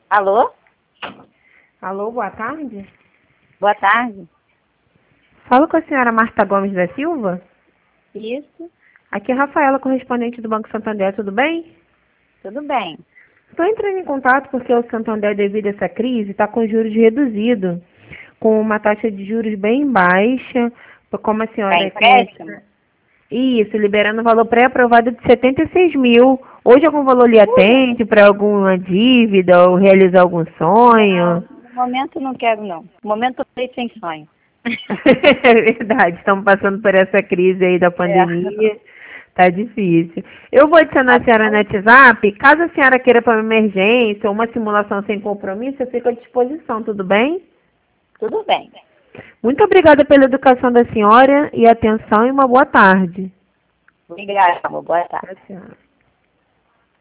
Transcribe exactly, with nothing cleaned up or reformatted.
Alô? Alô, boa tarde. Boa tarde. Falo com a senhora Marta Gomes da Silva. Isso, Aqui é a Rafaela, correspondente do Banco Santander, tudo bem? tudo bem. Estou entrando em contato porque o Santander, devido a essa crise, está com juros reduzidos, com uma taxa de juros bem baixa, como a senhora... Para empréstimo? Isso, liberando o valor pré-aprovado de setenta e seis mil. Hoje algum valor lhe atende para alguma dívida ou realizar algum sonho? Não, no momento não quero não. No momento eu estou sem sonho. É verdade, estamos passando por essa crise aí da É. pandemia, tá difícil. Eu vou adicionar a Tá senhora no bom. WhatsApp, caso a senhora queira para uma emergência ou uma simulação sem compromisso, eu fico à disposição, tudo bem? Tudo bem. Muito obrigada pela educação da senhora e atenção e uma boa tarde. Obrigada, amor. Boa tarde. Pra senhora.